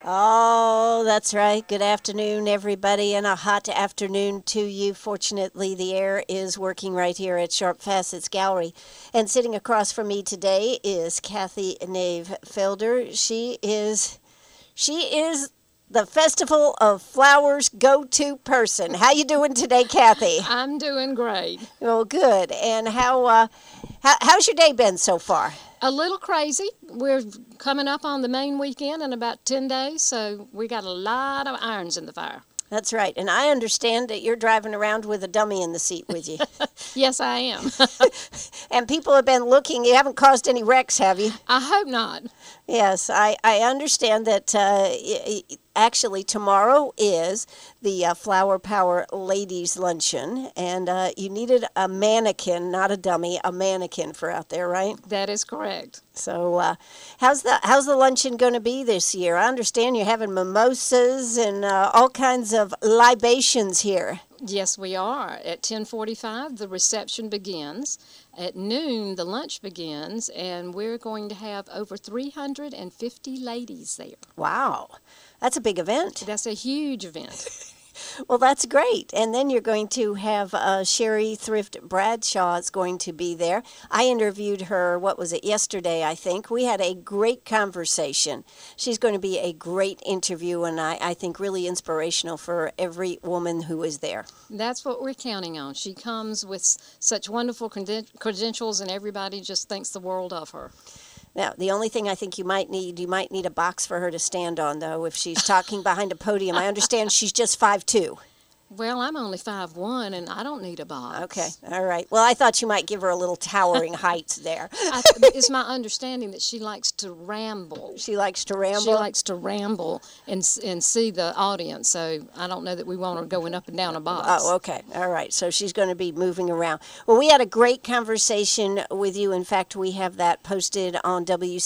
Oh, that's right. Good afternoon, everybody, and a hot afternoon to you. Fortunately, the air is working right here at Sharp Facets Gallery. And sitting across from me today is Kathy Nave Felder. She is the Festival of Flowers go-to person. How you doing today, Kathy? I'm doing great. Well, good. And how's your day been so far? A little crazy. We're coming up on the main weekend in about 10 days, so we got a lot of irons in the fire. That's right. And I understand that you're driving around with a dummy in the seat with you. Yes, I am. And people have been looking. You haven't caused any wrecks, have you? I hope not. Yes, I understand that actually tomorrow is the Flower Power Ladies Luncheon, and you needed a mannequin, not a dummy, a mannequin for out there, right? That is correct. So how's the luncheon going to be this year? I understand you're having mimosas and all kinds of libations here. Yes, we are. At 10:45, the reception begins. At noon, the lunch begins, and we're going to have over 350 ladies there. Wow, that's a big event. That's a huge event. Well, that's great. And then you're going to have Sherry Thrift Bradshaw is going to be there. I interviewed her, yesterday, I think. We had a great conversation. She's going to be a great interview, and I think really inspirational for every woman who is there. That's what we're counting on. She comes with such wonderful credentials, and everybody just thinks the world of her. Now, the only thing I think you might need a box for her to stand on, though, if she's talking behind a podium. I understand she's just 5'2". Well, I'm only 5'1", and I don't need a box. Okay, all right. Well, I thought you might give her a little towering height there. It's my understanding that she likes to ramble. She likes to ramble? She likes to ramble and see the audience, so I don't know that we want her going up and down a box. Oh, okay. All right. So she's going to be moving around. Well, we had a great conversation with you. In fact, we have that posted on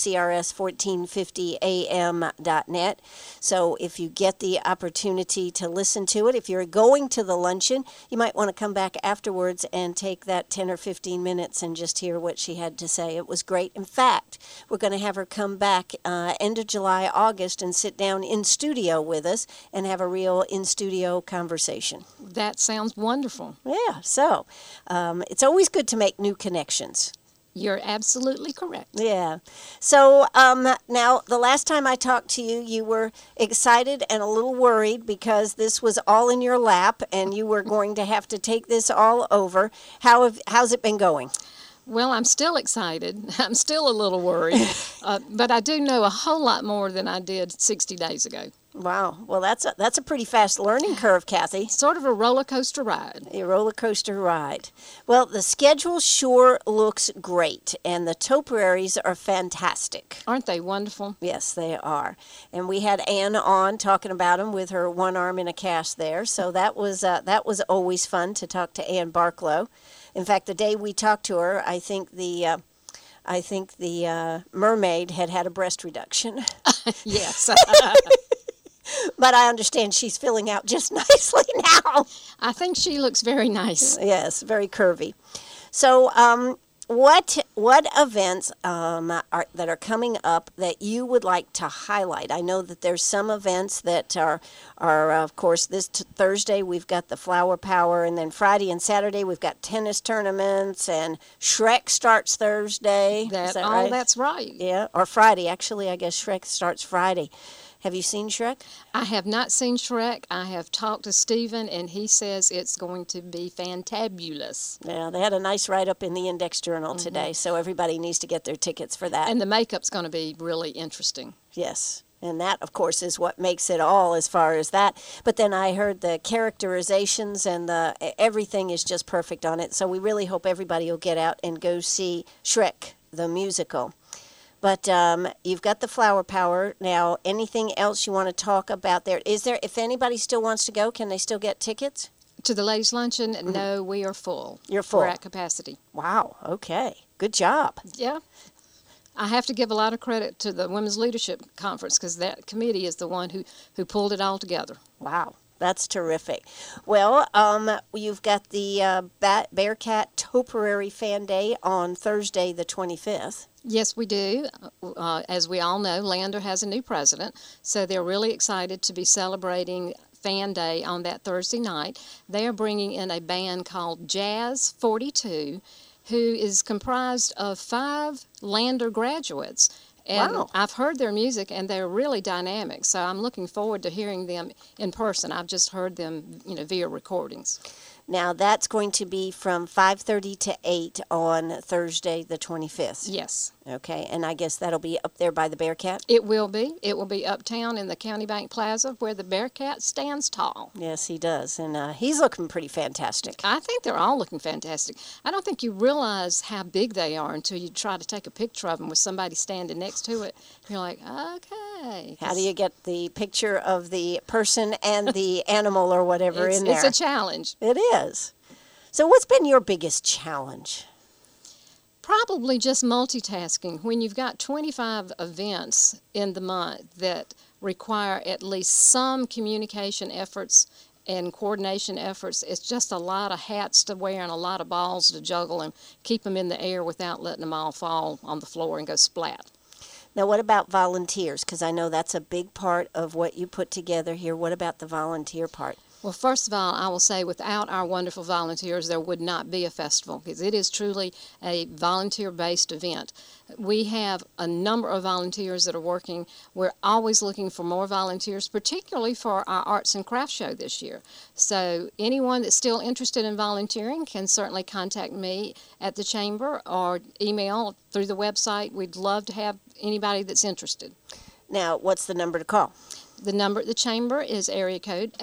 WCRS1450am.net. So if you get the opportunity to listen to it, if you're going to the luncheon, you might want to come back afterwards and take that 10 or 15 minutes and just hear what she had to say. It was great. In fact, we're going to have her come back end of July, August, and sit down in studio with us and have a real in-studio conversation. That sounds wonderful. Yeah, so it's always good to make new connections. You're absolutely correct. Yeah. So now, the last time I talked to you, you were excited and a little worried because this was all in your lap and you were going to have to take this all over. How's it been going? Well, I'm still excited. I'm still a little worried, but I do know a whole lot more than I did 60 days ago. Wow. Well, that's a pretty fast learning curve, Kathy. Sort of a roller coaster ride. A roller coaster ride. Well, the schedule sure looks great, and the topiaries are fantastic. Aren't they wonderful? Yes, they are. And we had Ann on talking about them with her one arm in a cast there, so that was always fun to talk to Ann Barklow. In fact, the day we talked to her, I think the mermaid had a breast reduction. Yes. But I understand she's filling out just nicely now. I think she looks very nice. Yes, very curvy. So what events that are coming up that you would like to highlight? I know that there's some events that are of course, this Thursday we've got the Flower Power, and then Friday and Saturday we've got tennis tournaments, and Shrek starts Thursday. Is that right? That's right. Yeah, or Friday. Actually, I guess Shrek starts Friday. Have you seen Shrek? I have not seen Shrek. I have talked to Stephen, and he says it's going to be fantabulous. Yeah, they had a nice write-up in the Index Journal today, so everybody needs to get their tickets for that. And the makeup's going to be really interesting. Yes, and that, of course, is what makes it all as far as that. But then I heard the characterizations and everything is just perfect on it, so we really hope everybody will get out and go see Shrek, the musical. But you've got the Flower Power. Now, anything else you want to talk about there? If anybody still wants to go, can they still get tickets? To the ladies' luncheon? No, we are full. You're full? We're at capacity. Wow, okay. Good job. Yeah. I have to give a lot of credit to the Women's Leadership Conference because that committee is the one who pulled it all together. Wow. That's terrific. Well, you've got the Bearcat Topiary Fan Day on Thursday, the 25th. Yes, we do. As we all know, Lander has a new president, so they're really excited to be celebrating Fan Day on that Thursday night. They are bringing in a band called Jazz 42, who is comprised of 5 Lander graduates. And Wow. I've heard their music, and they're really dynamic, so I'm looking forward to hearing them in person. I've just heard them, via recordings. Now, that's going to be from 5:30 to 8 on Thursday, the 25th. Yes. Okay, and I guess that'll be up there by the Bearcat? It will be. It will be uptown in the County Bank Plaza where the Bearcat stands tall. Yes, he does, and he's looking pretty fantastic. I think they're all looking fantastic. I don't think you realize how big they are until you try to take a picture of them with somebody standing next to it. You're like, okay. How do you get the picture of the person and the animal or whatever in there? It's a challenge. It is. So what's been your biggest challenge? Probably just multitasking. When you've got 25 events in the month that require at least some communication efforts and coordination efforts, it's just a lot of hats to wear and a lot of balls to juggle and keep them in the air without letting them all fall on the floor and go splat. Now, what about volunteers? Because I know that's a big part of what you put together here. What about the volunteer part? Well, first of all, I will say without our wonderful volunteers, there would not be a festival because it is truly a volunteer-based event. We have a number of volunteers that are working. We're always looking for more volunteers, particularly for our arts and crafts show this year. So anyone that's still interested in volunteering can certainly contact me at the chamber or email through the website. We'd love to have anybody that's interested. Now, what's the number to call? The number at the chamber is area code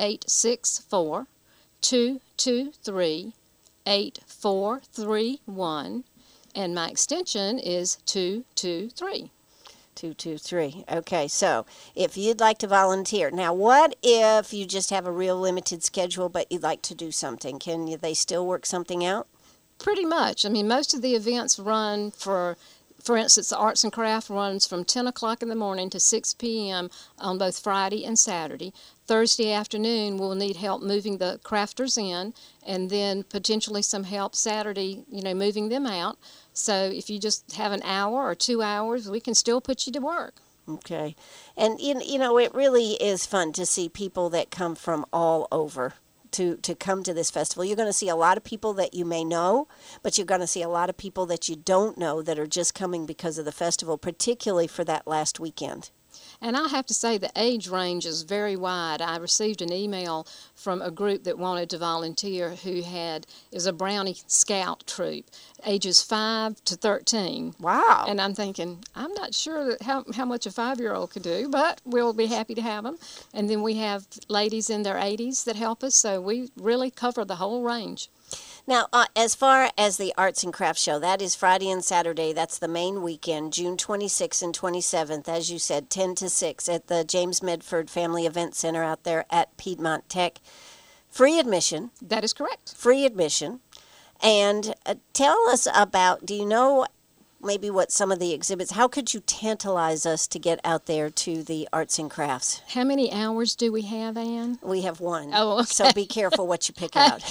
864-223-8431, and my extension is 223. 223. Okay, so if you'd like to volunteer. Now, what if you just have a real limited schedule, but you'd like to do something? They still work something out? Pretty much. I mean, most of the events run for instance, the Arts and Craft runs from 10 o'clock in the morning to 6 p.m. on both Friday and Saturday. Thursday afternoon, we'll need help moving the crafters in, and then potentially some help Saturday, moving them out. So if you just have an hour or 2 hours, we can still put you to work. Okay. And, it really is fun to see people that come from all over to come to this festival. You're going to see a lot of people that you may know, but you're going to see a lot of people that you don't know that are just coming because of the festival, particularly for that last weekend. And I have to say the age range is very wide. I received an email from a group that wanted to volunteer who is a Brownie Scout troop, ages 5 to 13. Wow. And I'm thinking, I'm not sure how much a 5-year-old could do, but we'll be happy to have them. And then we have ladies in their 80s that help us, so we really cover the whole range. Now, as far as the Arts and Crafts Show, that is Friday and Saturday. That's the main weekend, June 26th and 27th, as you said, 10 to 6 at the James Medford Family Event Center out there at Piedmont Tech. Free admission. That is correct. Free admission. And tell us about, do you know maybe what some of the exhibits, how could you tantalize us to get out there to the Arts and Crafts? How many hours do we have, Ann? We have one. Oh, okay. So be careful what you pick out.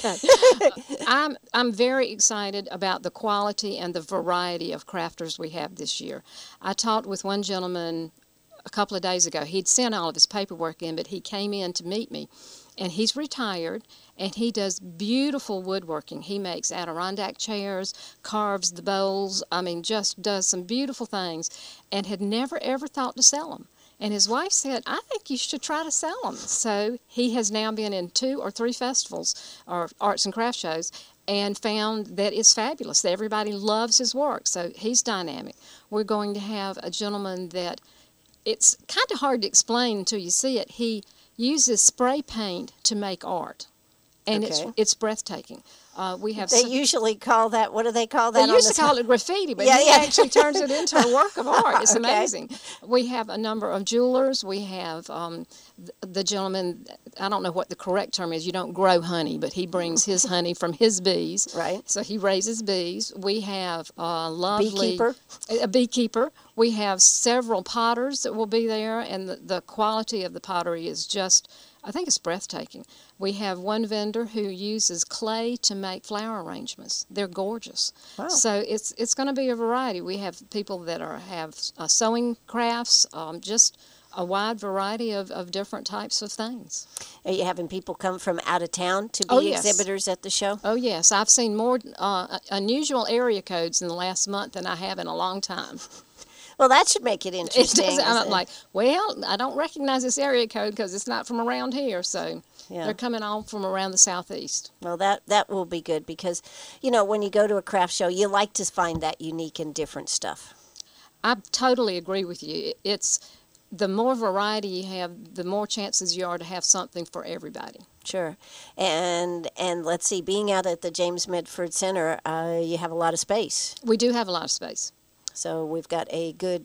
I'm very excited about the quality and the variety of crafters we have this year. I talked with one gentleman a couple of days ago. He'd sent all of his paperwork in, but he came in to meet me. And he's retired, and he does beautiful woodworking. He makes Adirondack chairs, carves the bowls, just does some beautiful things, and had never, ever thought to sell them. And his wife said, I think you should try to sell them. So he has now been in 2 or 3 festivals or arts and craft shows and found that it's fabulous. That everybody loves his work, so he's dynamic. We're going to have a gentleman that it's kind of hard to explain until you see it. He uses spray paint to make art, and Okay. it's breathtaking. We have. They usually call that, what do they call that? They used to call it graffiti, but he actually turns it into a work of art. It's amazing. We have a number of jewelers. We have the gentleman, I don't know what the correct term is. You don't grow honey, but he brings his honey from his bees. Right. So he raises bees. We have Beekeeper. A beekeeper. We have several potters that will be there, and the quality of the pottery is just, I think it's breathtaking. We have one vendor who uses clay to make flower arrangements. They're gorgeous. Wow. So it's going to be a variety. We have people that have sewing crafts, just a wide variety of different types of things. Are you having people come from out of town to be yes. exhibitors at the show? Oh, yes. I've seen more unusual area codes in the last month than I have in a long time. Well, that should make it interesting. I'm like, well, I don't recognize this area code because it's not from around here. So they're coming all from around the southeast. Well, that will be good because, when you go to a craft show, you like to find that unique and different stuff. I totally agree with you. It's the more variety you have, the more chances you are to have something for everybody. Sure. And let's see, being out at the James Medford Center, you have a lot of space. We do have a lot of space. So we've got a good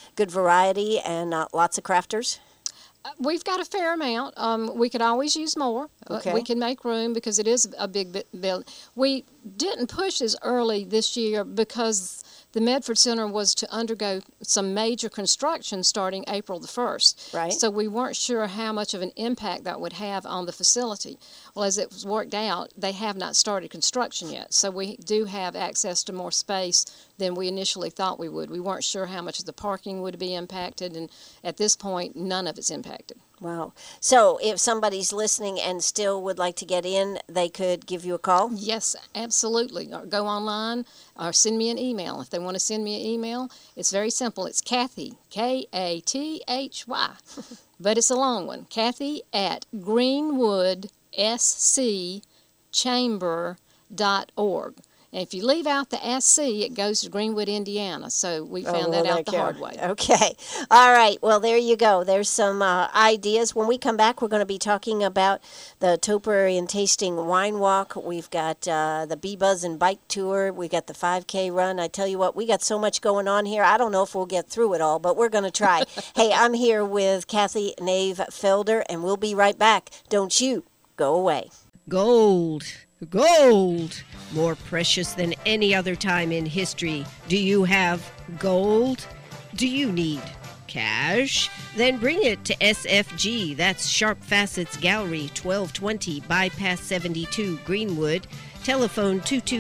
variety and lots of crafters. We've got a fair amount. We could always use more. Okay. We can make room because it is a big build. We didn't push as early this year because the Medford Center was to undergo some major construction starting April the 1st. Right. So we weren't sure how much of an impact that would have on the facility. Well, as it was worked out, they have not started construction yet. So we do have access to more space than we initially thought we would. We weren't sure how much of the parking would be impacted, and at this point, none of it's impacted. Wow. So if somebody's listening and still would like to get in, they could give you a call? Yes, absolutely. Or go online or send me an email. If they want to send me an email, it's very simple. It's Kathy, Kathy, but it's a long one. Kathy at greenwoodscchamber.org. And if you leave out the SC, it goes to Greenwood, Indiana. So we found that out the hard way. Okay. All right. Well, there you go. There's some ideas. When we come back, we're going to be talking about the Topiary and Tasting Wine Walk. We've got the Bee Buzz and Bike Tour. We got the 5K run. I tell you what, we got so much going on here. I don't know if we'll get through it all, but we're going to try. Hey, I'm here with Kathy Nave Felder, and we'll be right back. Don't you go away. Gold. Gold. More precious than any other time in history. Do you have gold? Do you need cash? Then bring it to SFG. That's Sharp Facets Gallery, 1220 Bypass 72, Greenwood. Telephone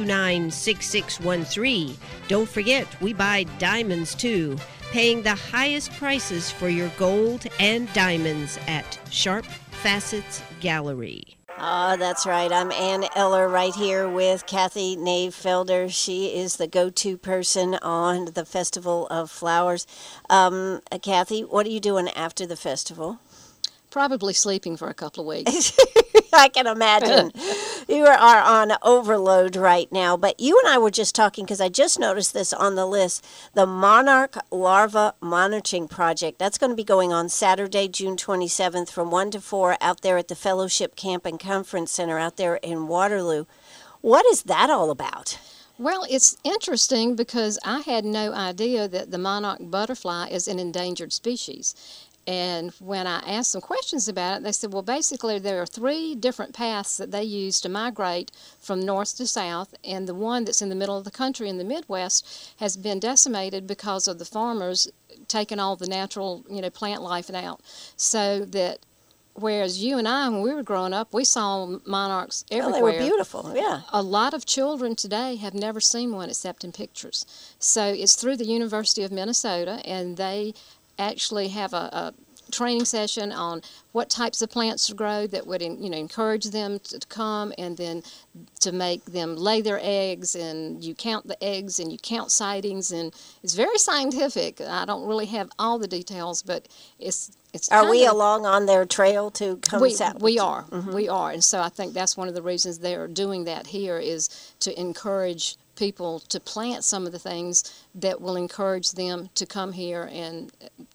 229-6613. Don't forget, we buy diamonds too. Paying the highest prices for your gold and diamonds at Sharp Facets Gallery. Oh, that's right. I'm Ann Eller right here with Kathy Nave Felder. She is the go-to person on the Festival of Flowers. Kathy, what are you doing after the festival? Probably sleeping for a couple of weeks. I can imagine. You are on overload right now. But you and I were just talking, because I just noticed this on the list, the Monarch Larva Monitoring Project. That's going to be going on Saturday, June 27th from 1 to 4 out there at the Fellowship Camp and Conference Center out there in Waterloo. What is that all about? Well, it's interesting because I had no idea that the monarch butterfly is an endangered species. And when I asked some questions about it, they said, well, basically there are 3 different paths that they use to migrate from north to south, and the one that's in the middle of the country in the Midwest has been decimated because of the farmers taking all the natural, plant life out. So that whereas you and I, when we were growing up, we saw monarchs everywhere. Oh, they were beautiful, yeah. A lot of children today have never seen one except in pictures. So it's through the University of Minnesota, and they actually have a training session on what types of plants to grow that would encourage them to come, and then to make them lay their eggs, and you count the eggs and you count sightings, and it's very scientific. I don't really have all the details, but it's Are we along on their trail to come south? We are. Mm-hmm. We are. And so I think that's one of the reasons they're doing that here, is to encourage people to plant some of the things that will encourage them to come here and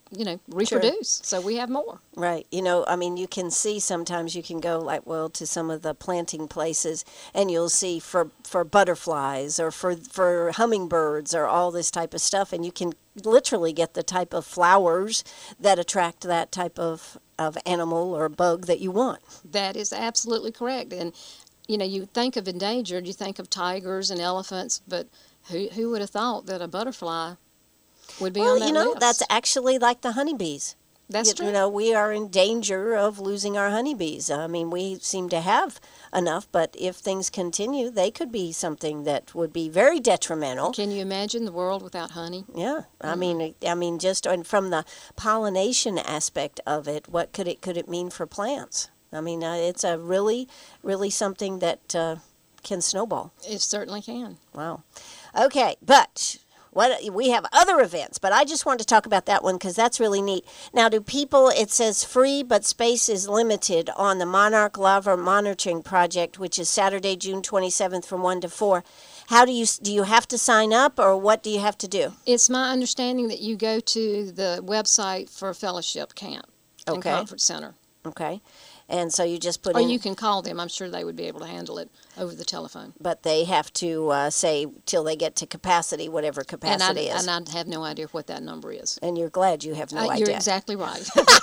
reproduce. So we have more. Right. I mean, you can see sometimes you can go to some of the planting places and you'll see for butterflies or for hummingbirds or all this type of stuff. And you can literally get the type of flowers that attract that type of animal or bug that you want. That is absolutely correct. And, you think of endangered, you think of tigers and elephants, but who would have thought that a butterfly would be on that list? That's actually like the honeybees. That's true. We are in danger of losing our honeybees. I mean, we seem to have enough, but if things continue, they could be something that would be very detrimental. Can you imagine the world without honey? Yeah. I mean, just from the pollination aspect of it, what could it mean for plants? I mean, it's a really, really something that can snowball. It certainly can. Wow. Okay, but we have other events, but I just wanted to talk about that one because that's really neat. Now, it says free, but space is limited on the Monarch Lava Monitoring Project, which is Saturday, June 27th from 1 to 4. How do you have to sign up, or what do you have to do? It's my understanding that you go to the website for Fellowship Camp and Conference Center. Okay. And so you just put in... Or you can call them. I'm sure they would be able to handle it over the telephone. But they have to say till they get to capacity, whatever capacity is. And I have no idea what that number is. And you're glad you have no idea. You're exactly right.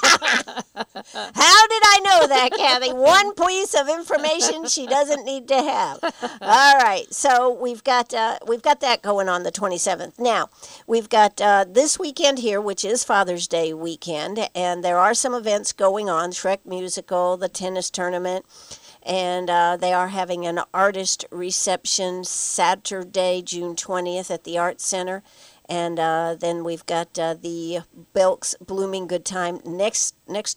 How did I know that, Kathy? One piece of information she doesn't need to have. All right. So we've got that going on the 27th. Now, we've got this weekend here, which is Father's Day weekend, and there are some events going on, Shrek Musical, the tennis tournament, and they are having an artist reception Saturday, June 20th at the Arts Center. And then we've got the Belks Blooming Good Time next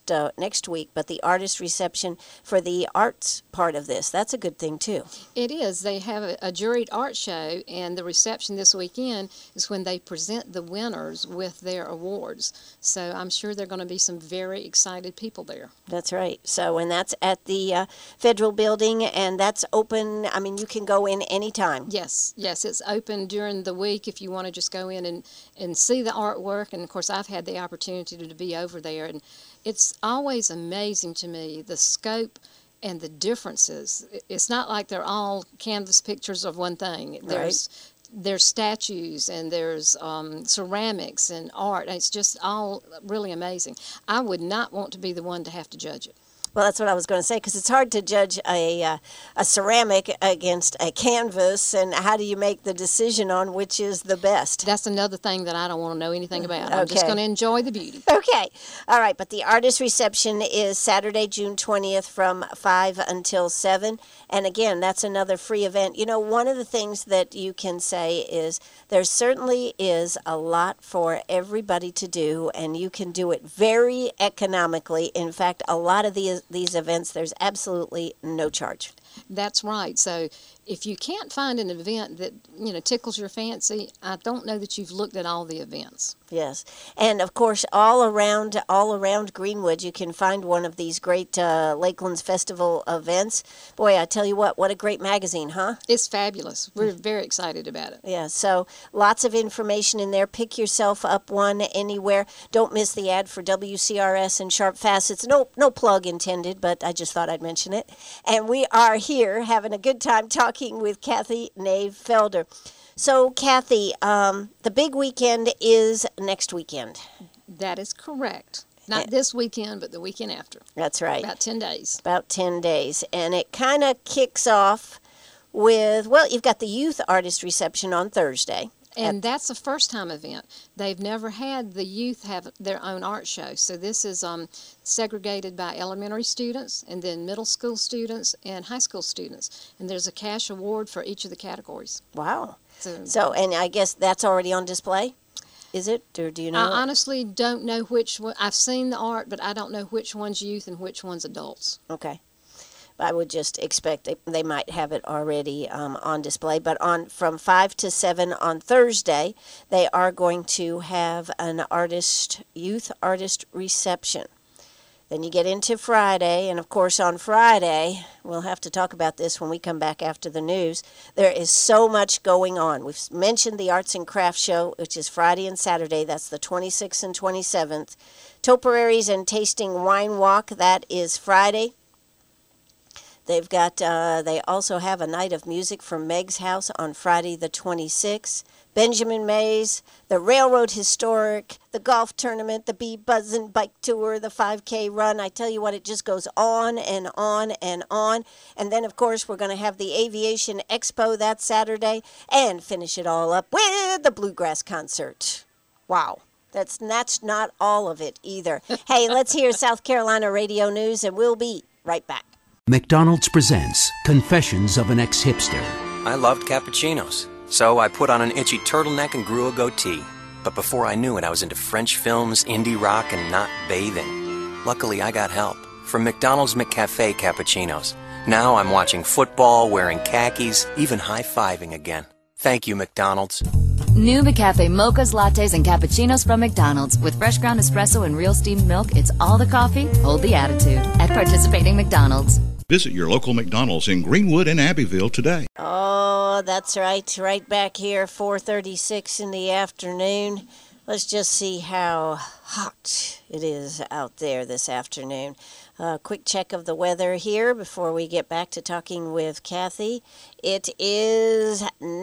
week, but the artist reception for the arts part of this. That's a good thing, too. It is. They have a juried art show, and the reception this weekend is when they present the winners with their awards. So I'm sure there are going to be some very excited people there. That's right. So, and that's at the Federal Building, and that's open. I mean, you can go in anytime. Yes, it's open during the week if you want to just go in and see the artwork. And, of course, I've had the opportunity to be over there, and it's always amazing to me, the scope and the differences. It's not like they're all canvas pictures of one thing. There's statues and there's ceramics and art. It's just all really amazing. I would not want to be the one to have to judge it. Well, that's what I was going to say, because it's hard to judge a ceramic against a canvas, and how do you make the decision on which is the best? That's another thing that I don't want to know anything about. I'm just going to enjoy the beauty. Okay. All right, but the artist reception is Saturday, June 20th from 5 until 7, and again, that's another free event. One of the things that you can say is there certainly is a lot for everybody to do, and you can do it very economically. In fact, a lot of these events, there's absolutely no charge. That's right. So if you can't find an event that, tickles your fancy, I don't know that you've looked at all the events. Yes. And, of course, all around Greenwood, you can find one of these great Lakelands Festival events. Boy, I tell you what a great magazine, huh? It's fabulous. We're very excited about it. Yeah, so lots of information in there. Pick yourself up one anywhere. Don't miss the ad for WCRS and Sharp Facets. No plug intended, but I just thought I'd mention it. And we are here having a good time talking with Kathy Nave Felder. So, Kathy, the big weekend is next weekend. That is correct. Not this weekend, but the weekend after. That's right. About 10 days. About 10 days. And it kind of kicks off with, you've got the youth artist reception on Thursday. And that's a first-time event. They've never had the youth have their own art show. So this is segregated by elementary students, and then middle school students, and high school students. And there's a cash award for each of the categories. Wow. So, and I guess that's already on display? Is it, or do you know? I honestly don't know which one. I've seen the art, but I don't know which one's youth and which one's adults. Okay. I would just expect they might have it already on display. But from 5 to 7 on Thursday, they are going to have an youth artist reception. Then you get into Friday, and of course on Friday, we'll have to talk about this when we come back after the news. There is so much going on. We've mentioned the Arts and Crafts Show, which is Friday and Saturday. That's the 26th and 27th. Topiaries and Tasting Wine Walk, that is Friday. They've got. They also have a night of music from Meg's house on Friday the 26th. Benjamin Mays, the Railroad Historic, the golf tournament, the Bee Buzzin' Bike Tour, the 5K run. I tell you what, it just goes on and on and on. And then, of course, we're going to have the Aviation Expo that Saturday and finish it all up with the Bluegrass Concert. Wow. That's not all of it either. Hey, let's hear South Carolina radio news, and we'll be right back. McDonald's presents Confessions of an Ex-Hipster. I loved cappuccinos, so I put on an itchy turtleneck and grew a goatee. But before I knew it, I was into French films, indie rock, and not bathing. Luckily, I got help from McDonald's McCafe cappuccinos. Now I'm watching football, wearing khakis, even high-fiving again. Thank you, McDonald's. New McCafe mochas, lattes, and cappuccinos from McDonald's. With fresh ground espresso and real steamed milk, it's all the coffee, hold the attitude. At participating McDonald's. Visit your local McDonald's in Greenwood and Abbeville today. Oh, that's right. Right back here, 4:36 in the afternoon. Let's just see how hot it is out there this afternoon. Quick check of the weather here before we get back to talking with Kathy. It is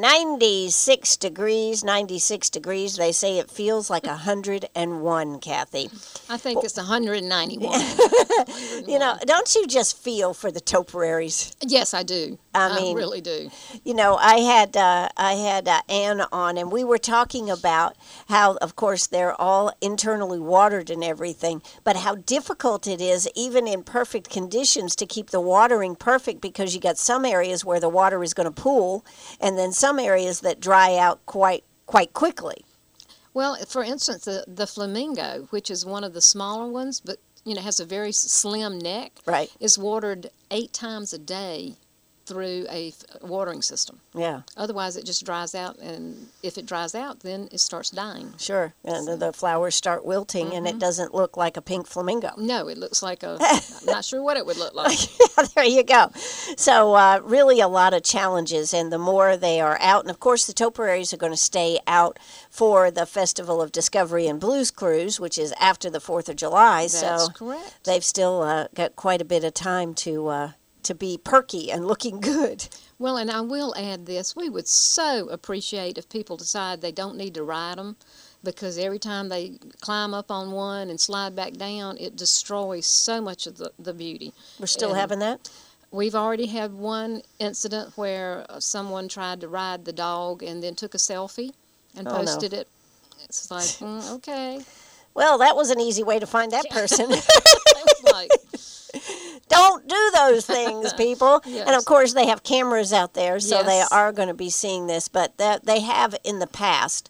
96 degrees. 96 degrees. They say it feels like 101, Kathy. I think it's 191. You know, don't you just feel for the topiaries? Yes, I do. I mean, really do. You know, I had Ann on, and we were talking about how, of course, they're all internally watered and everything, but how difficult it is, even in perfect conditions, to keep the watering perfect, because you got some areas where the water is going to pool, and then some areas that dry out quite quickly. Well, for instance, the flamingo, which is one of the smaller ones, but has a very slim neck, right, is watered 8 times a day through a watering system. Yeah. Otherwise, it just dries out, and if it dries out, then it starts dying. Sure, and the flowers start wilting, and it doesn't look like a pink flamingo. No, it looks like I'm not sure what it would look like. There you go. So really a lot of challenges, and the more they are out, and of course the topiaries are going to stay out for the Festival of Discovery and Blues Cruise, which is after the 4th of July. That's correct. They've still got quite a bit of time to be perky and looking good. Well, and I will add this. We would so appreciate if people decide they don't need to ride them, because every time they climb up on one and slide back down, it destroys so much of the beauty. We're still having that? We've already had one incident where someone tried to ride the dog and then took a selfie and posted it. It's like, okay. Well, that was an easy way to find that person. It was like... Don't do those things, people. Yes. And of course, they have cameras out there, so Yes. they are going to be seeing this. But they have in the past.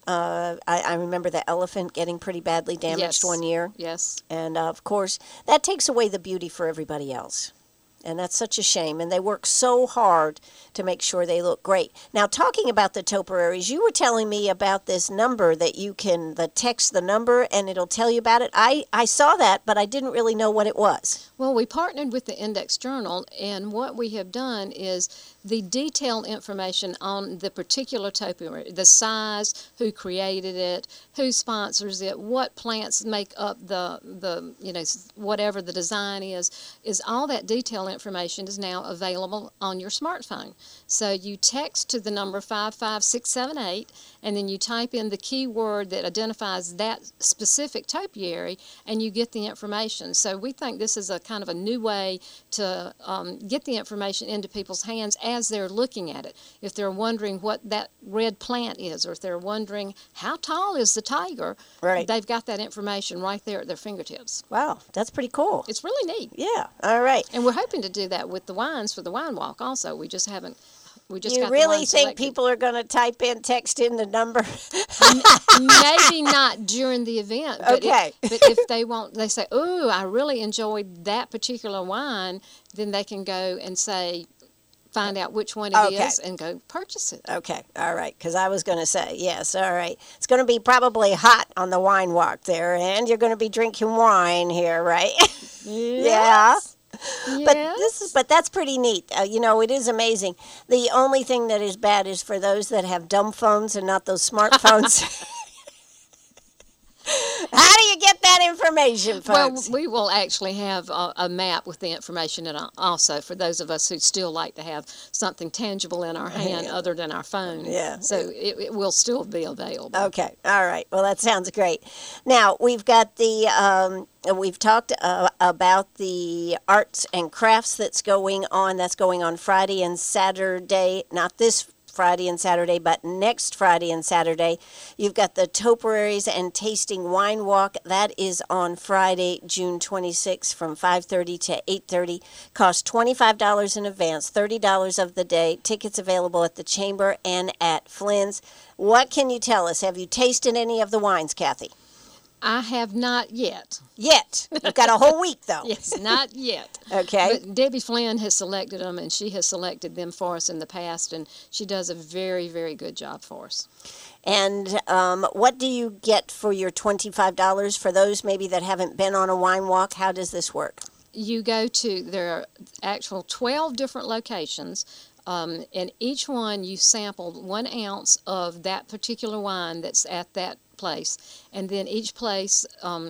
I remember the elephant getting pretty badly damaged one year. Yes. And of course, that takes away the beauty for everybody else. And that's such a shame. And they work so hard to make sure they look great. Now, talking about the topiaries, you were telling me about this number that you can text the number and it'll tell you about it. I saw that, but I didn't really know what it was. Well, we partnered with the Index Journal, and what we have done is the detailed information on the particular topiary, the size, who created it, who sponsors it, what plants make up the whatever the design is all that detailed information is now available on your smartphone. So you text to the number 55678, and then you type in the keyword that identifies that specific topiary, and you get the information. So we think this is a kind of a new way to get the information into people's hands as they're looking at it. If they're wondering what that red plant is, or if they're wondering how tall is the tiger, right, they've got that information right there at their fingertips. Wow, that's pretty cool. It's really neat. Yeah, all right. And we're hoping to do that with the wines for the wine walk also. We just haven't. We just you got really the wine think selected. people are going to text in the number? Maybe not during the event. But Okay. But if they want, they say, "Ooh, I really enjoyed that particular wine," then they can go and say, find out which one it is, and go purchase it. Okay, all right, because I was going to say, yes, all right. It's going to be probably hot on the wine walk there, and you're going to be drinking wine here, right? Yeah. Yes. But that's pretty neat. It is amazing. The only thing that is bad is for those that have dumb phones and not those smartphones. How do you get that information, folks? Well, we will actually have a map with the information in it also for those of us who still like to have something tangible in our hand other than our phone. Yeah. So it will still be available. Okay. All right. Well, that sounds great. Now, we've got we've talked about the arts and crafts that's going on. That's going on Friday and Saturday. Not this Friday and Saturday, but next Friday and Saturday. You've got the Topiaries and Tasting Wine Walk. That is on Friday, June 26th from 5:30 to 8:30. Costs $25 in advance, $30 of the day. Tickets available at the Chamber and at Flynn's. What can you tell us? Have you tasted any of the wines, Kathy? I have not yet. Yet. You've got a whole week, though. Yes, not yet. Okay. But Debbie Flynn has selected them, and she has selected them for us in the past, and she does a very, very good job for us. And what do you get for your $25 for those maybe that haven't been on a wine walk? How does this work? You go to, there are actual 12 different locations. And each one you sampled 1 ounce of that particular wine that's at that place, and then each place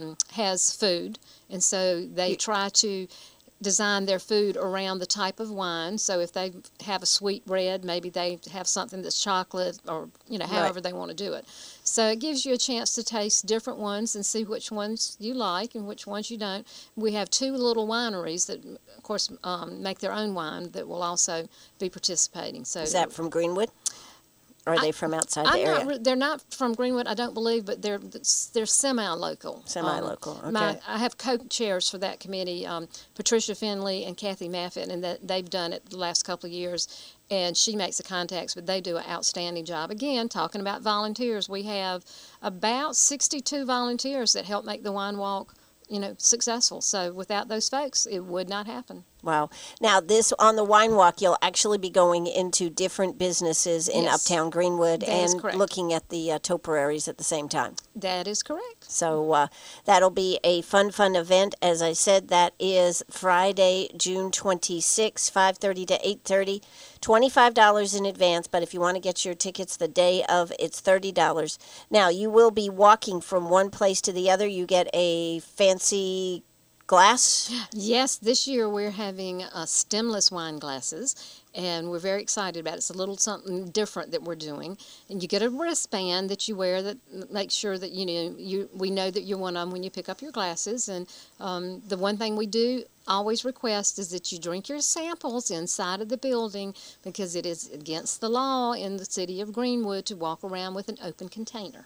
has food, and so they try to design their food around the type of wine. So if they have a sweet red, maybe they have something that's chocolate, or however they want to do it. So it gives you a chance to taste different ones and see which ones you like and which ones you don't. We have 2 little wineries that, of course, make their own wine that will also be participating. So is that from Greenwood? Or are they from outside the area? They're not from Greenwood, I don't believe, but they're semi-local. Semi-local, okay. I have co-chairs for that committee, Patricia Finley and Kathy Maffett, and they've done it the last couple of years, and she makes the contacts, but they do an outstanding job. Again, talking about volunteers, we have about 62 volunteers that help make the wine walk successful. So without those folks, it would not happen. Wow. Now, this on the wine walk, you'll actually be going into different businesses in Uptown Greenwood and looking at the topiaries at the same time. That is correct. So that'll be a fun event. As I said, that is Friday, June 26, 5:30 to 8:30. $25 in advance, but if you want to get your tickets the day of, it's $30. Now, you will be walking from one place to the other. You get a fancy glass? Yes, this year we're having stemless wine glasses, and we're very excited about it. It's a little something different that we're doing. And you get a wristband that you wear that makes sure that we know that you're one of them when you pick up your glasses. And the one thing we do always request is that you drink your samples inside of the building, because it is against the law in the city of Greenwood to walk around with an open container.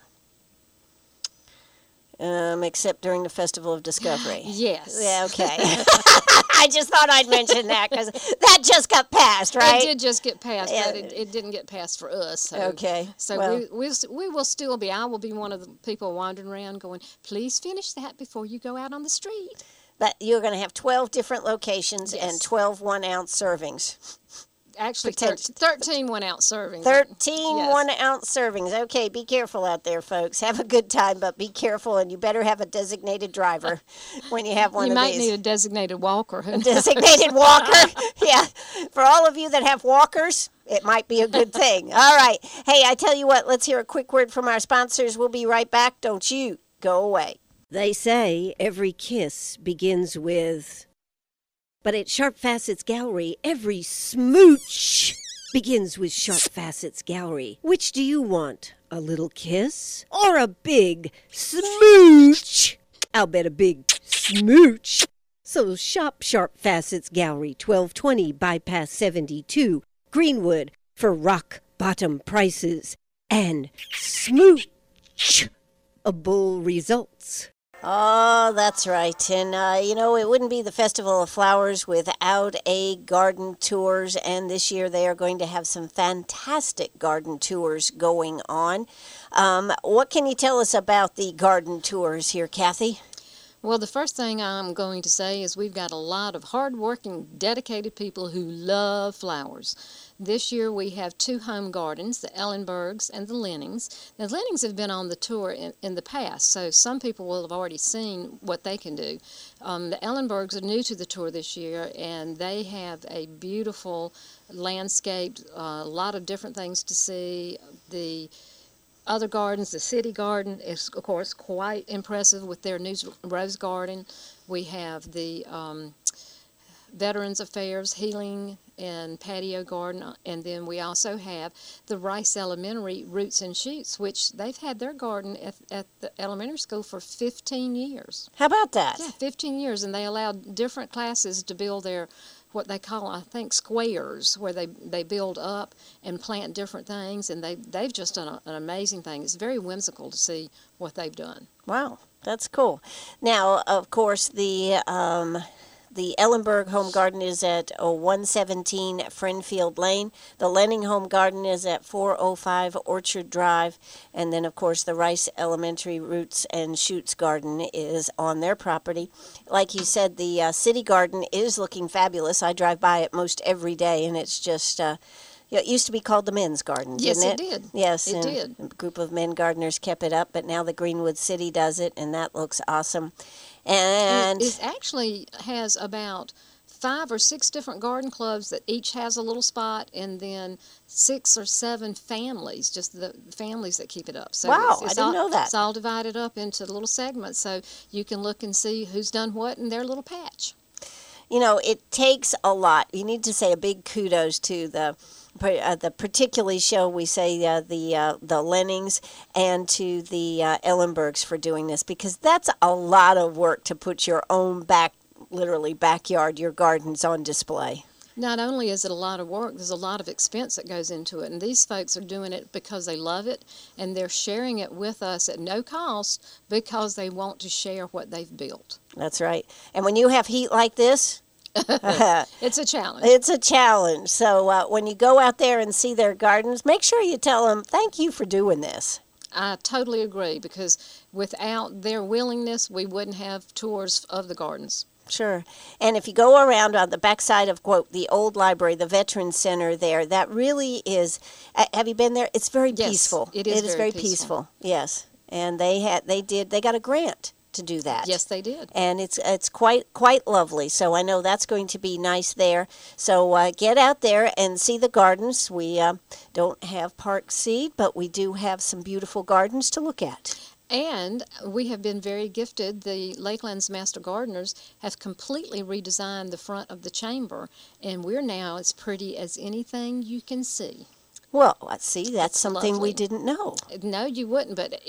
Except during the Festival of Discovery. Yes. Yeah, okay. I just thought I'd mention that because that just got passed, right? It did just get passed, but it didn't get passed for us. So, okay. So we will still be, I will be one of the people wandering around going, please finish that before you go out on the street. But you're going to have 12 different locations and 12 1-ounce servings. Actually, 13 1-ounce servings. 13 1-ounce servings. Okay, be careful out there, folks. Have a good time, but be careful, and you better have a designated driver when you have one of these. You might need a designated walker. A designated walker? Yeah. For all of you that have walkers, it might be a good thing. All right. Hey, I tell you what, let's hear a quick word from our sponsors. We'll be right back. Don't you go away. They say every kiss begins with... But at Sharp Facets Gallery, every smooch begins with Sharp Facets Gallery. Which do you want? A little kiss or a big smooch? I'll bet a big smooch. So shop Sharp Facets Gallery, 1220 Bypass 72, Greenwood, for rock-bottom prices and smooch-able results. Oh, that's right. And, it wouldn't be the Festival of Flowers without a garden tours. And this year they are going to have some fantastic garden tours going on. What can you tell us about the garden tours here, Kathy? Well, the first thing I'm going to say is we've got a lot of hard-working, dedicated people who love flowers. This year we have 2 home gardens, the Ellenbergs and the Lennings. The Lennings have been on the tour in the past, so some people will have already seen what they can do. The Ellenbergs are new to the tour this year, and they have a beautiful landscape, a lot of different things to see. The other gardens, the City Garden is, of course, quite impressive with their new rose garden. We have the Veterans Affairs Healing and Patio Garden, and then we also have the Rice Elementary Roots and Shoots, which they've had their garden at the elementary school for 15 years. How about that? Yeah, 15 years, and they allowed different classes to build their, what they call, I think, squares, where they build up and plant different things, and they've just done an amazing thing. It's very whimsical to see what they've done. Wow, that's cool. Now, of course, the Ellenberg Home Garden is at 117 Friendfield Lane. The Lenning Home Garden is at 405 Orchard Drive. And then, of course, the Rice Elementary Roots and Shoots Garden is on their property. Like you said, the City Garden is looking fabulous. I drive by it most every day, and it's just... it used to be called the Men's Garden, didn't it? Yes, it did. Yes, it did. A group of men gardeners kept it up, but now the Greenwood City does it, and that looks awesome. And it actually has about 5 or 6 different garden clubs that each has a little spot, and then 6 or 7 families, just the families that keep it up. So wow, it's I didn't know that. It's all divided up into little segments, so you can look and see who's done what in their little patch. You know, it takes a lot. You need to say a big kudos to the particularly shall we say the Lennings and to the Ellenbergs for doing this, because that's a lot of work to put your own literally backyard, your gardens on display. Not only is it a lot of work, there's a lot of expense that goes into it, and these folks are doing it because they love it, and they're sharing it with us at no cost because they want to share what they've built. That's right. And when you have heat like this, it's a challenge. It's a challenge. So when you go out there and see their gardens, make sure you tell them, thank you for doing this. I totally agree, because without their willingness, we wouldn't have tours of the gardens. Sure. And if you go around on the backside of, quote, the old library, the Veterans Center there, that really is, have you been there? It's very peaceful. It is very peaceful. Yes. And they got a grant to do that. Yes, they did. And it's quite lovely. So I know that's going to be nice there. So get out there and see the gardens. We don't have Park Seed, but we do have some beautiful gardens to look at. And we have been very gifted. The Lakelands Master Gardeners have completely redesigned the front of the chamber, and we're now as pretty as anything you can see. Well, see, that's It's something lovely. we didn't know. No, you wouldn't, but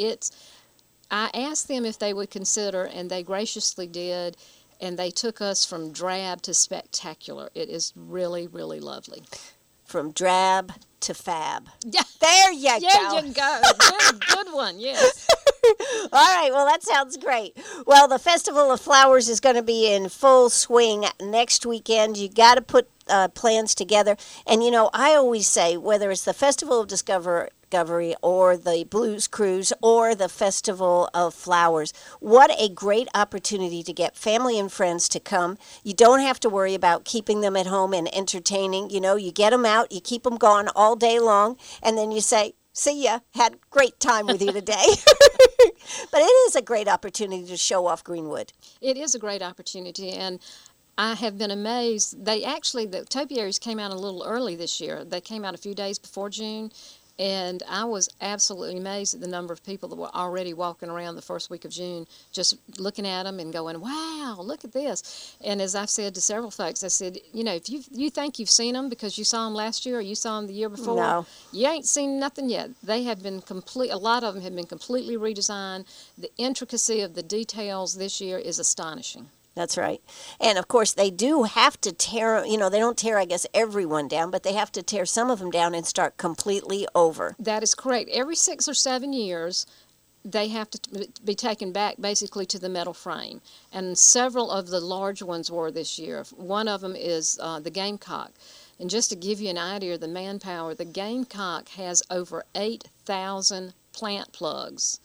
I asked them if they would consider, and they graciously did, and they took us from drab to spectacular. It is really, really lovely. From drab to fab. Yeah. There you go. There you go. Good one, yes. All right, well, that sounds great. Well, the Festival of Flowers is going to be in full swing next weekend. You got to put plans together. And, you know, I always say, whether it's the Festival of Discovery or the Blues Cruise or the Festival of Flowers, what a great opportunity to get family and friends to come. You don't have to worry about keeping them at home and entertaining. You know, you get them out, you keep them gone all day long, and then you say, see ya, had a great time with you today. But it is a great opportunity to show off Greenwood. It is a great opportunity, and I have been amazed. The topiaries came out a little early this year. They came out a few days before June, and I was absolutely amazed at the number of people that were already walking around the first week of June, just looking at them and going, wow, look at this. And as I've said to several folks, I said, you know, if you think you've seen them because you saw them last year or you saw them the year before, no, you ain't seen nothing yet. They have been a lot of them have been completely redesigned. The intricacy of the details this year is astonishing. That's right. And, of course, they do have to tear, you know, they don't tear, I guess, everyone down, but they have to tear some of them down and start completely over. That is correct. Every 6 or 7 years, they have to be taken back basically to the metal frame. And several of the large ones were this year. One of them is the Gamecock. And just to give you an idea of the manpower, the Gamecock has over 8,000 plant plugs.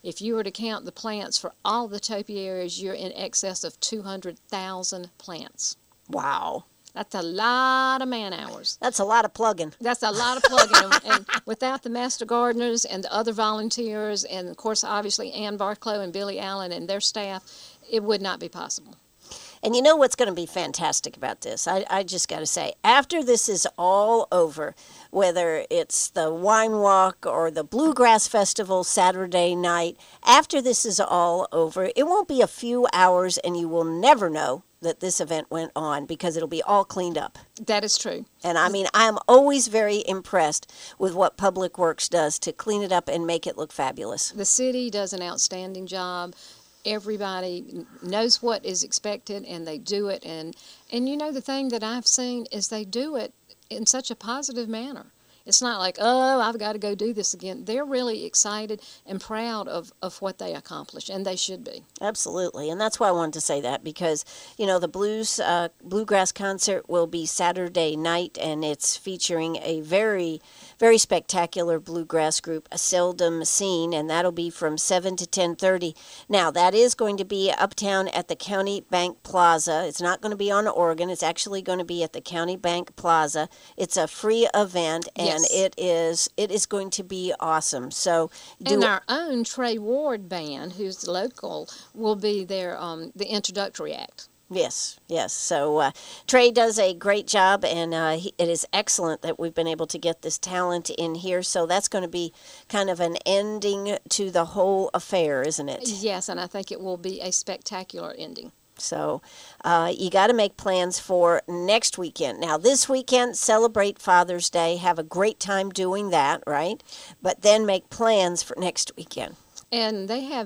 If you were to count the plants for all the topiaries, you're in excess of 200,000 plants. Wow. That's a lot of man hours. That's a lot of plugging. That's a lot of plugging. And without the master gardeners and the other volunteers, and of course, obviously, Ann Barclow and Billy Allen and their staff, it would not be possible. And you know what's going to be fantastic about this? I just got to say, after this is all over, whether it's the Wine Walk or the Bluegrass Festival Saturday night, after this is all over, it won't be a few hours and you will never know that this event went on because it'll be all cleaned up. That is true. And I mean, I'm always very impressed with what Public Works does to clean it up and make it look fabulous. The city does an outstanding job. Everybody knows what is expected, and they do it. And you know, the thing that I've seen is they do it in such a positive manner. It's not like, oh, I've got to go do this again. They're really excited and proud of what they accomplish, and they should be. Absolutely, and that's why I wanted to say that because, you know, the Bluegrass concert will be Saturday night, and it's featuring a very, very spectacular bluegrass group, a seldom seen, and that'll be from 7 to 10:30. Now, that is going to be uptown at the County Bank Plaza. It's not going to be on Oregon. It's actually going to be at the County Bank Plaza. It's a free event, and it is going to be awesome. So, and our own Trey Ward band, who's local, will be there. The introductory act. Yes. So Trey does a great job, and it is excellent that we've been able to get this talent in here. So that's going to be kind of an ending to the whole affair, isn't it? Yes, and I think it will be a spectacular ending. So you got to make plans for next weekend. Now, this weekend, celebrate Father's Day. Have a great time doing that, right? But then make plans for next weekend. And they have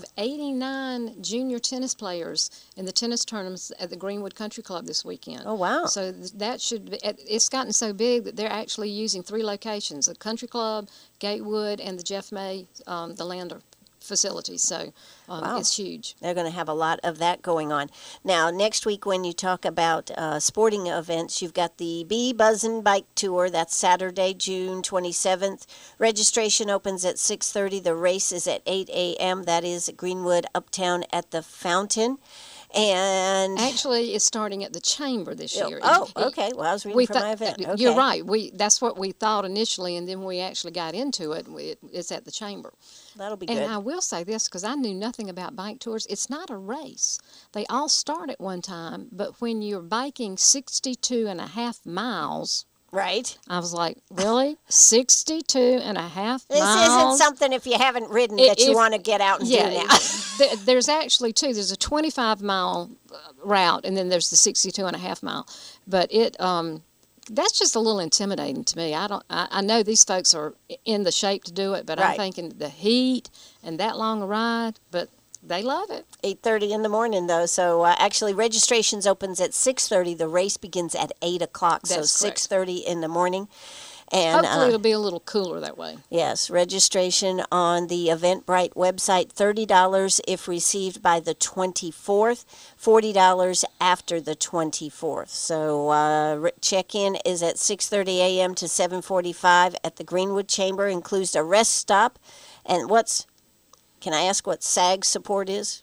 89 junior tennis players in the tennis tournaments at the Greenwood Country Club this weekend. Oh, wow. So that should be, it's gotten so big that they're actually using 3 locations, the Country Club, Gatewood, and the Jeff May, the Lander facilities. So wow. It's huge. They're going to have a lot of that going on. Now, next week when you talk about sporting events, you've got the Bee Buzzin' Bike Tour. That's Saturday, June 27th. Registration opens at 6:30. The race is at 8 a.m. That is at Greenwood, uptown at the Fountain. And actually, it's starting at the Chamber this year. Oh, okay. Well, I was reading from my event. Okay. You're right. That's what we thought initially, and then we actually got into it. It's at the Chamber. That'll be good. And I will say this, because I knew nothing about bike tours. It's not a race. They all start at one time, but when you're biking 62.5 miles... Right. I was like, really? 62.5 miles? This isn't something, if you haven't ridden, that you want to get out and do now. There's actually 2. There's a 25-mile route, and then there's the 62.5 mile. But that's just a little intimidating to me. I know these folks are in the shape to do it, but right. I'm thinking the heat and that long a ride, but they love it. 8:30 in the morning, though. So actually, registrations opens at 6:30. The race begins at 8 o'clock. That's so 6:30 in the morning. And hopefully it'll be a little cooler that way. Yes. Registration on the Eventbrite website, $30 if received by the 24th, $40 after the 24th. So check-in is at 6:30 a.m. to 7:45 at the Greenwood Chamber. Includes a rest stop. And can I ask what SAG support is?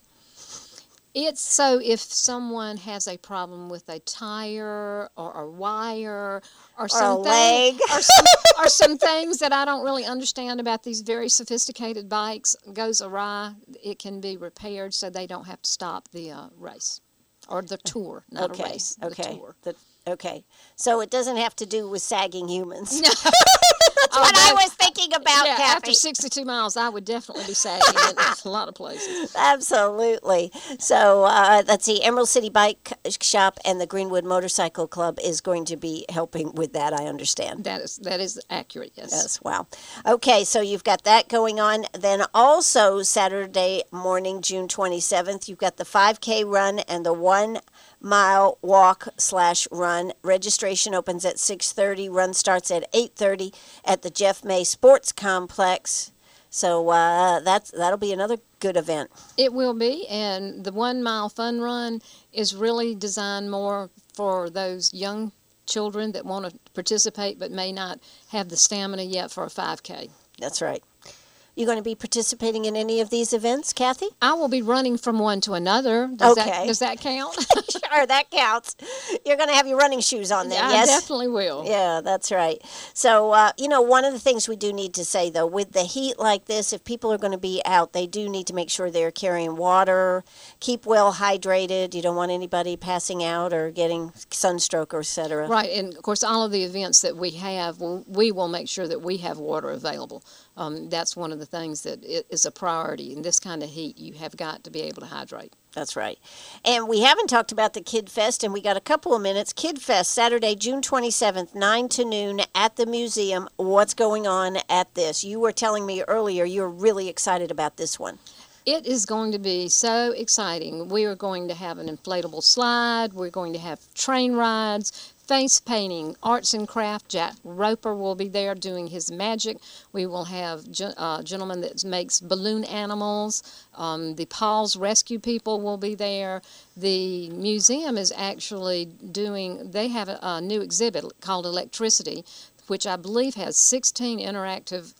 It's so if someone has a problem with a tire or a wire or something, leg. or some things that I don't really understand about these very sophisticated bikes goes awry, it can be repaired so they don't have to stop the race or the tour, not a race. The tour. Okay, so it doesn't have to do with sagging humans. No. That's what I was thinking about, yeah, Kathy. After 62 miles, I would definitely be sagging in a lot of places. Absolutely. So let's see, Emerald City Bike Shop and the Greenwood Motorcycle Club is going to be helping with that, I understand. That is accurate, yes. Yes, wow. Okay, so you've got that going on. Then also Saturday morning, June 27th, you've got the 5K run and the 1-mile walk/run. Registration opens at 6:30. Run starts at 8:30 at the Jeff May Sports Complex. So that'll be another good event. It will be, and the 1-mile fun run is really designed more for those young children that want to participate but may not have the stamina yet for a 5K. That's right. You going to be participating in any of these events, Kathy? I will be running from one to another. Okay. Does that count? Sure, that counts. You're going to have your running shoes on then, yes? I definitely will. Yeah, that's right. So, one of the things we do need to say, though, with the heat like this, if people are going to be out, they do need to make sure they're carrying water, keep well hydrated. You don't want anybody passing out or getting sunstroke or et cetera. Right, and of course, all of the events that we have, we will make sure that we have water available. That's one of the things that is a priority. In this kind of heat, you have got to be able to hydrate. That's right. And we haven't talked about the Kid Fest, and we got a couple of minutes. Kid Fest, Saturday, June 27th, 9 to noon at the museum. What's going on at this? You were telling me earlier you're really excited about this one. It is going to be so exciting. We are going to have an inflatable slide. We're going to have train rides, face painting, arts and craft. Jack Roper will be there doing his magic. We will have a gentleman that makes balloon animals. The Paul's Rescue people will be there. The museum is actually they have a new exhibit called Electricity, which I believe has 16 interactive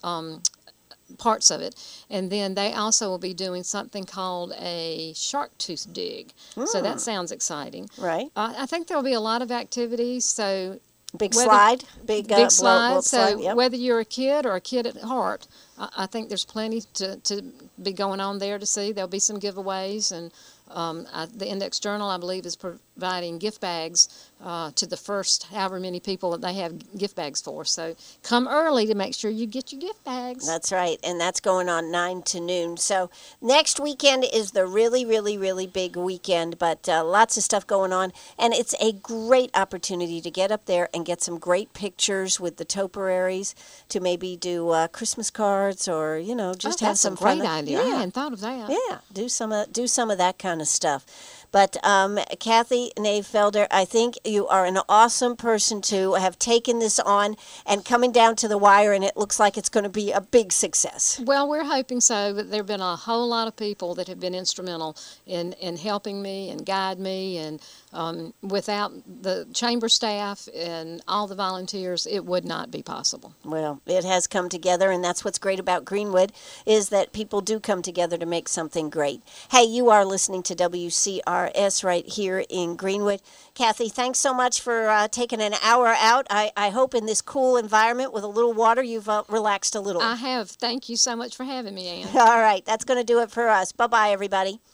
parts of it, and then they also will be doing something called a shark tooth dig. So that sounds exciting. Right. I think there will be a lot of activities. So big slide. Big blow slide. So slide, yep. whether you're a kid or a kid at heart, I think there's plenty to be going on there to see. There'll be some giveaways, and the Index Journal, I believe, is providing gift bags to the first however many people that they have gift bags for. So come early to make sure you get your gift bags. That's right, and that's going on 9 to noon. So next weekend is the really, really, really big weekend, but lots of stuff going on, and it's a great opportunity to get up there and get some great pictures with the topiaries, to maybe do Christmas cards, or just have some fun. That's a great idea. Yeah. I hadn't thought of that. Yeah, do some of that kind of stuff. But Kathy Nave-Felder, I think you are an awesome person to have taken this on and coming down to the wire, and it looks like it's going to be a big success. Well, we're hoping so, but there have been a whole lot of people that have been instrumental in helping me and guide me, and without the chamber staff and all the volunteers, it would not be possible. Well, it has come together, and that's what's great about Greenwood, is that people do come together to make something great. Hey, you are listening to WCRS right here in Greenwood. Kathy, thanks so much for taking an hour out. I hope in this cool environment with a little water, you've relaxed a little. I have. Thank you so much for having me, Ann. All right, that's going to do it for us. Bye-bye, everybody.